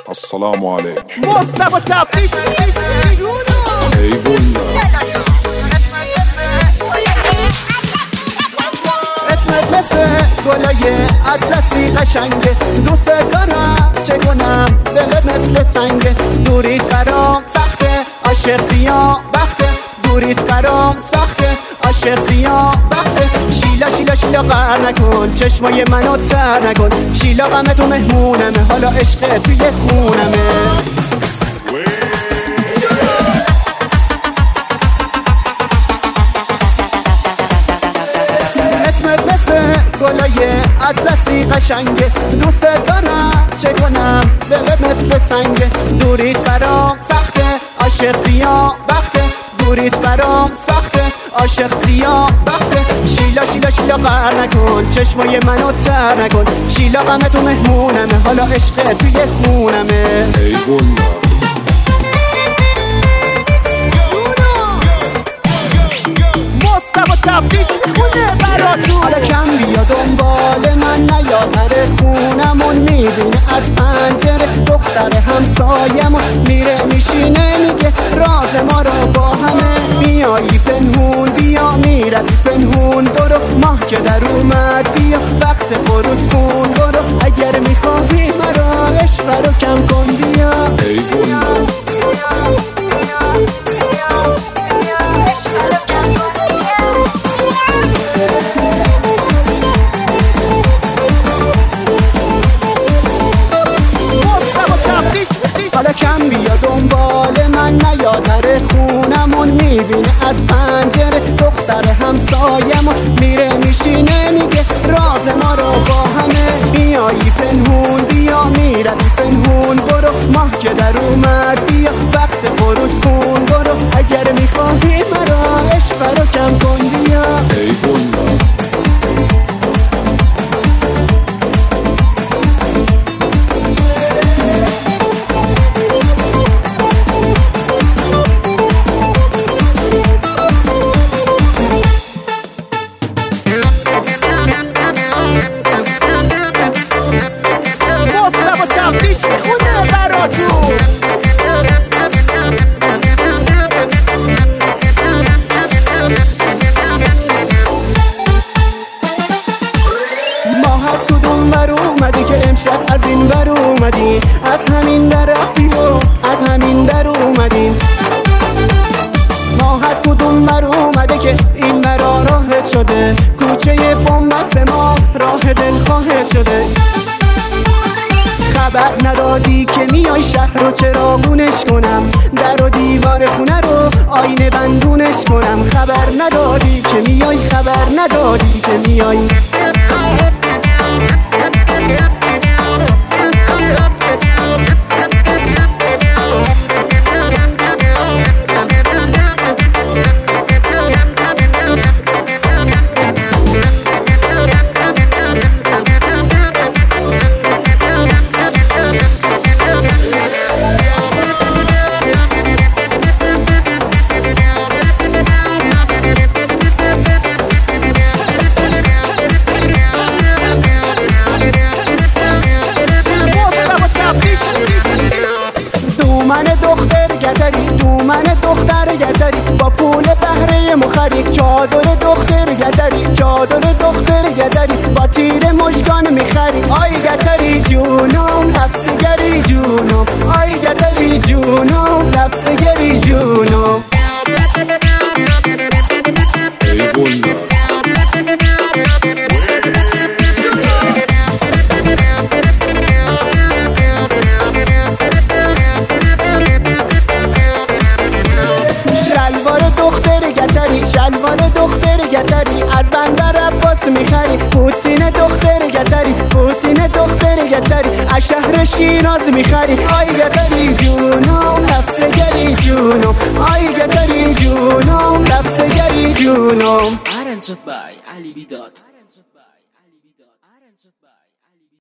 السلام عليك مصطفى تفتیش ای والله اسمت مثل گلای اطلسی قشنگه، دوست دارم چه کنم دل مثل سنگه. دوریت برام سخته عاشق سیاه بخته، دوریت برام سخته عاشق سیاه بخته. شیلا شیلا شیلا قهر نکن، چشمای منو تر نکن. شیلا غم تو مهمونمه، حالا عشق توی خونمه. اسمت مثل گلای اطلسی قشنگه، دوست دارم چه کنم دلت مثل سنگه. دوریت برام سخته عاشق سیاه بخته، دوریت برام سخته عاشق سیاه بخته. شیلا شیلا شیلا قهر نکن، چشمای منو تر نکن. شیلا غم تو مهمونمه، حالا عشق توی خونمه. ای والله مصطفى تفتیش میخونه براتون. حالا کم بیا دنبال من نیا، در خونمون میبینه از پنجره دختر همسایمون میره میشینه میگه راز ما رو با همه. میایی پنهون بیا، میروی پنهون برو، ماه که در اومد بیا وقت خروس کن برو. اگر میخواهی مرا عشق رو کم کن بیا. ای والله حالا کم بیا دنبال من نیا، در خونمون میبینه از پنجره دختر همسایمون میره میشینه میگه راز ما رو با همه. میایی پنهون بیا، میروی پنهون برو، ماه که در اومد بیا وقت خروس کن برو. اگر میخواهی مرا عشق رو کم کن بیا. ای والله که امشب از این ور اومدی، از همین در رفتی و از همین در اومدی. ما از کدوم ور اومده که این ورا راهت شده، کوچه بنبست ما راه دلخواهت شده. خبر ندادی که میای شهر رو چراغونش کنم، در و دیوار خونه رو آینه بندونش کنم. خبر ندادی که میای، خبر ندادی که میای. من دختر گدری با پول بهره مخری، چادر دختر گدری، چادر دختر گدری با تیر مژگان میخری. آی گدری جونم لفظگری جونم، آی گدری جونم لفظگری جونم. ای والله شلوار دختر گدری از بندر عباس میخری، پوتین دختر گدری، پوتین دختر گدری از شهر شیراز میخری. آی گدری جونم لفظگری جونم، آی گدری جونم لفظگری جونم. Arranged by Ali Bidat.